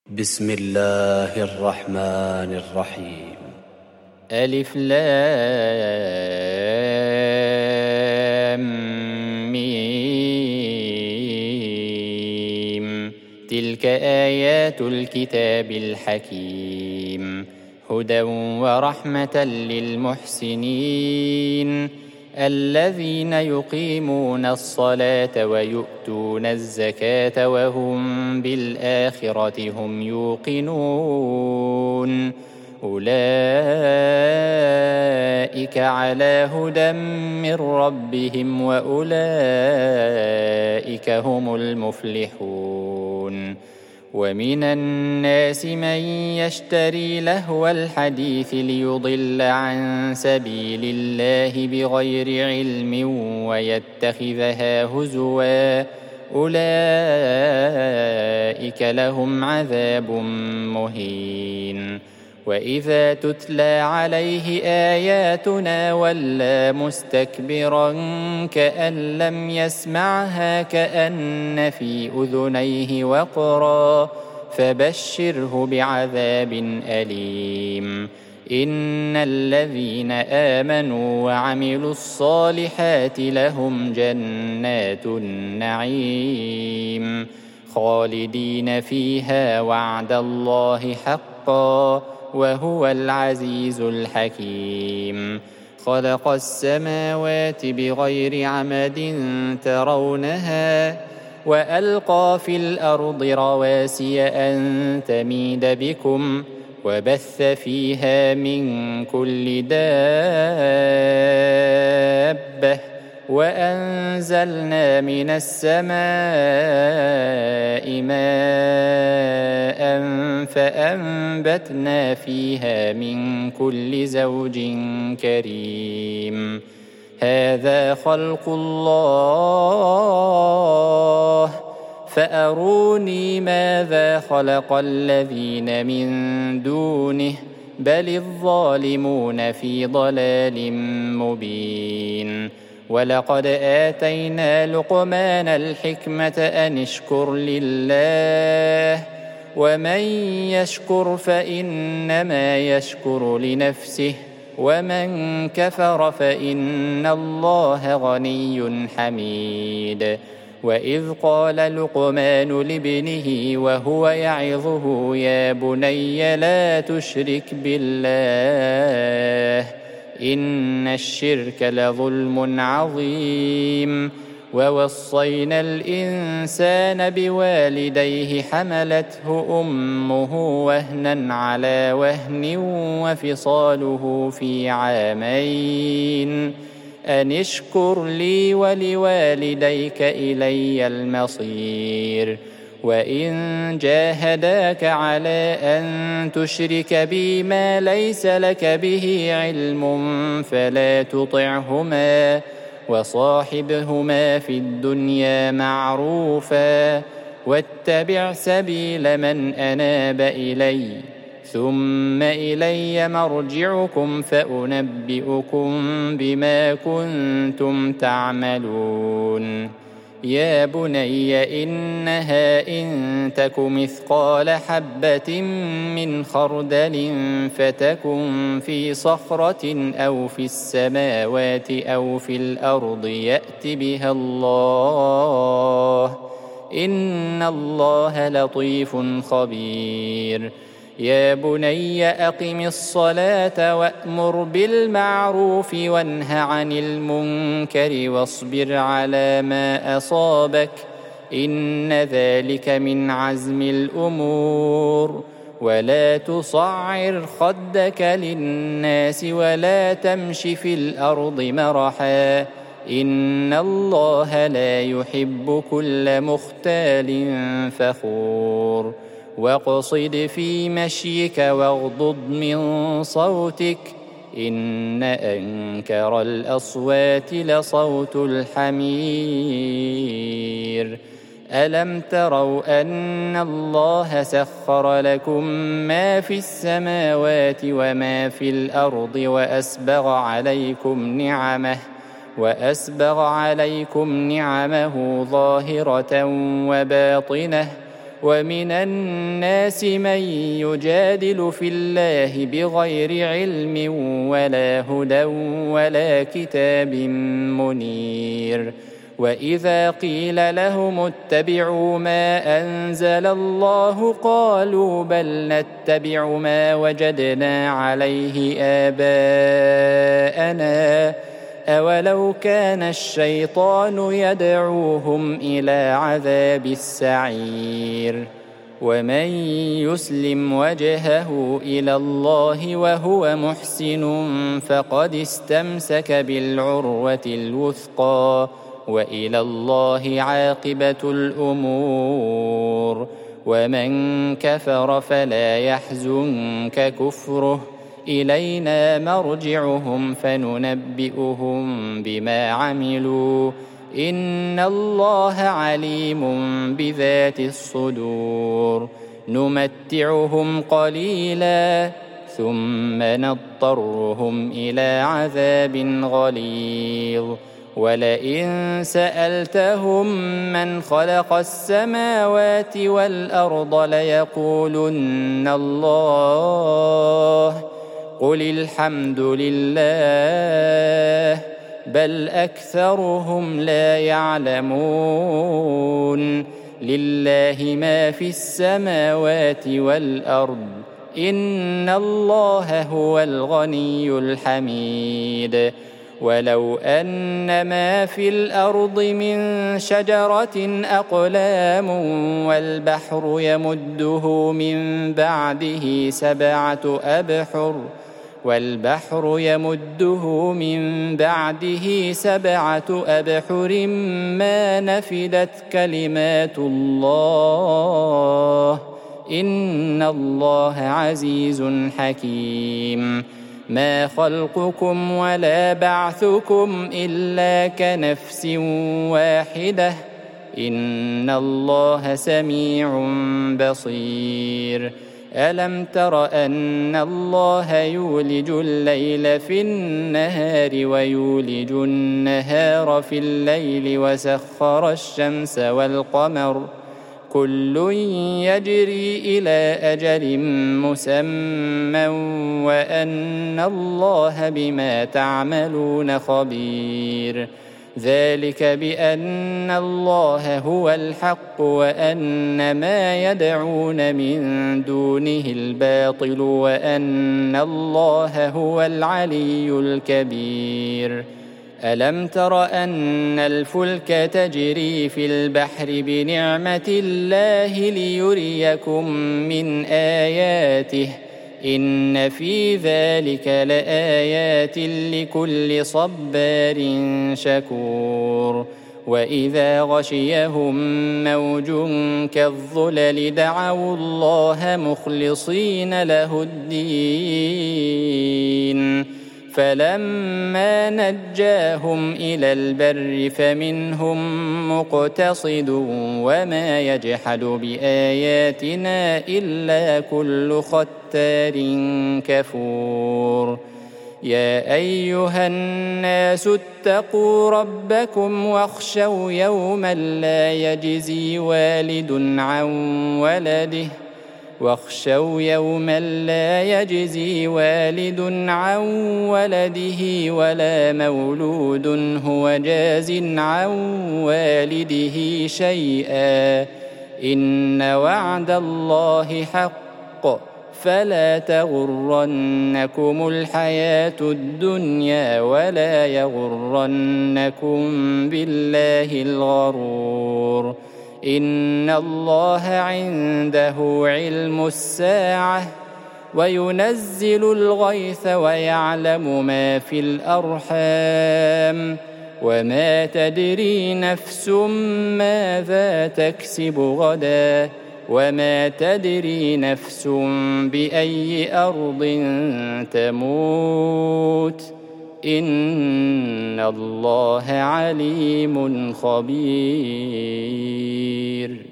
بسم الله الرحمن الرحيم. ألف لام ميم. تلك آيات الكتاب الحكيم، هدى ورحمة للمحسنين الذين يقيمون الصلاة ويؤتون الزكاة وهم بالآخرة هم يوقنون. أولئك على هدى من ربهم وأولئك هم المفلحون. ومن الناس من يشتري لهو الحديث ليضل عن سبيل الله بغير علم ويتخذها هزوا، أولئك لهم عذاب مهين. وإذا تتلى عليه آياتنا ولى مستكبرا كأن لم يسمعها كأن في أذنيه وقرا، فبشره بعذاب أليم. إن الذين آمنوا وعملوا الصالحات لهم جنات النعيم خالدين فيها وعد الله حقا وهو العزيز الحكيم. خلق السماوات بغير عمد ترونها وألقى في الأرض رواسي أن تميد بكم وبث فيها من كل دابة وأنزلنا من السماء ماء فأنبتنا فيها من كل زوج كريم. هذا خلق الله فأروني ماذا خلق الذين من دونه بل الظالمون في ضلال مبين. ولقد آتينا لقمان الحكمة أن اشكر لله ومن يشكر فإنما يشكر لنفسه ومن كفر فإن الله غني حميد. وإذ قال لقمان لابنه وهو يعظه يا بني لا تشرك بالله إن الشرك لظلم عظيم. ووصينا الإنسان بوالديه حملته أمه وهنا على وهن وفصاله في عامين أن اشكر لي ولوالديك إلي المصير. وإن جاهداك على أن تشرك بي ما ليس لك به علم فلا تطعهما وصاحبهما في الدنيا معروفا واتبع سبيل من أناب إلي ثم إلي مرجعكم فأنبئكم بما كنتم تعملون. يا بني إنها إن تك مثقال حبة من خردل فتكن في صخرة أو في السماوات أو في الأرض يأت بها الله إن الله لطيف خبير. يا بني أقم الصلاة وأمر بالمعروف وانه عن المنكر واصبر على ما أصابك إن ذلك من عزم الأمور. ولا تصعر خدك للناس ولا تمش في الأرض مرحا إن الله لا يحب كل مختال فخور. واقصد في مشيك واغضض من صوتك إن أنكر الأصوات لصوت الحمير. ألم تروا أن الله سخر لكم ما في السماوات وما في الأرض وأسبغ عليكم نعمه ظاهرة وباطنة ومن الناس من يجادل في الله بغير علم ولا هدى ولا كتاب منير. وإذا قيل لهم اتبعوا ما أنزل الله قالوا بل نتبع ما وجدنا عليه آباءنا أولو كان الشيطان يدعوهم إلى عذاب السعير. ومن يسلم وجهه إلى الله وهو محسن فقد استمسك بالعروة الوثقى وإلى الله عاقبة الأمور. ومن كفر فلا يحزنك كفره إلينا مرجعهم فننبئهم بما عملوا إن الله عليم بذات الصدور. نمتعهم قليلا ثم نضطرهم إلى عذاب غليظ. ولئن سألتهم من خلق السماوات والأرض ليقولن الله قل الحمد لله بل أكثرهم لا يعلمون. لله ما في السماوات والأرض إن الله هو الغني الحميد. ولو أن ما في الأرض من شجرة أقلام والبحر يمده من بعده سبعة أبحر ما نفدت كلمات الله إن الله عزيز حكيم. ما خلقكم ولا بعثكم إلا كنفس واحدة إن الله سميع بصير. ألم تر أن الله يولج الليل في النهار ويولج النهار في الليل وسخر الشمس والقمر كل يجري إلى أجل مسمى وأن الله بما تعملون خبير. ذلك بأن الله هو الحق وأن ما يدعون من دونه الباطل وأن الله هو العلي الكبير. ألم تر أن الفلك تجري في البحر بنعمة الله ليريكم من آياته إن في ذلك لآيات لكل صبار شكور. وإذا غشيهم موج كالظلل دعوا الله مخلصين له الدين فلما نجاهم إلى البر فمنهم مقتصد وما يجحد بآياتنا إلا كل ختار كفور. يا أيها الناس اتقوا ربكم واخشوا يوما لا يجزي والد عن ولده ولا مولود هو جاز عن والده شيئا إن وعد الله حق فلا تغرنكم الحياة الدنيا ولا يغرنكم بالله الغرور. إن الله عنده علم الساعة وينزل الغيث ويعلم ما في الأرحام وما تدري نفس ماذا تكسب غدا وما تدري نفس بأي أرض تموت إن الله عليم خبير.